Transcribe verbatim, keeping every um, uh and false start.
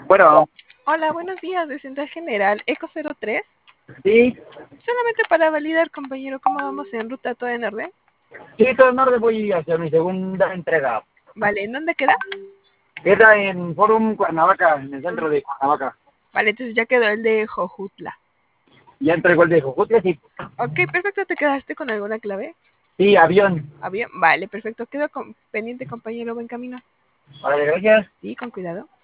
Bueno, Hola, buenos días, de Central General, Eco cero tres. sí, Solamente para validar, compañero, cómo vamos en ruta, todo en orden. sí, todo en orden, voy a hacer mi segunda entrega. Vale, ¿en dónde queda? Queda en Forum Cuernavaca, en el centro de Cuernavaca. Vale, entonces ya quedó el de Jojutla. Ya entregó el de Jojutla, sí. Ok, perfecto, ¿te quedaste con alguna clave? Sí, avión. Avión, vale, perfecto, quedo con... pendiente, compañero, buen camino. Vale, gracias. Sí, con cuidado.